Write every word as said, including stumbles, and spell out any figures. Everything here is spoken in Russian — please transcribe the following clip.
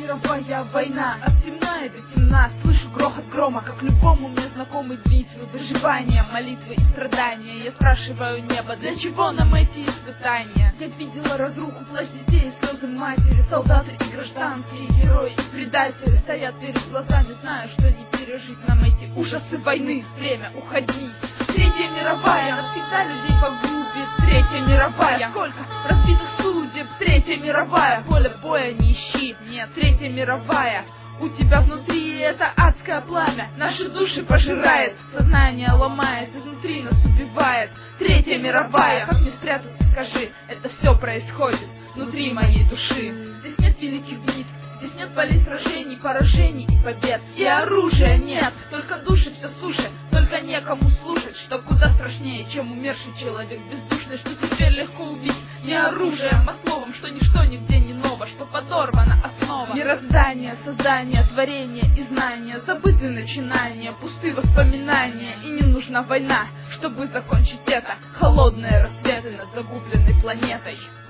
мировая война, от темна до темна. Слышу грохот грома, как любому мне знакомый битвы, выживания, молитвы и страдания. Я спрашиваю небо, для чего нам эти испытания? Я видела разруху, плач детей, слезы матери, солдаты и гражданские герои и предатели стоят перед глазами, знаю, что не пережить нам эти ужасы войны. Время уходить. Третья мировая навсегда людей погубит. Третья мировая, сколько разбитых судеб. Третья мировая, поле боя не ищи. Нет, Третья мировая, у тебя внутри это адское пламя наши души пожирает, сознание ломает, изнутри нас убивает. Третья мировая, как мне спрятаться, скажи, это все происходит внутри моей души. Здесь нет великих битв, здесь нет полей сражений, поражений и побед. И оружия нет, только души все суше, только некому слушать, что куда страшнее, чем умерший человек бездушный, что теперь легко убить не оружием, а словом, что ничто нигде не ново, что подорвана основа мироздания, создания, творения и знания. Забыты начинания, пусты воспоминания, и не нужна война, чтобы закончить это. Холодные рассветы над загубленной планетой.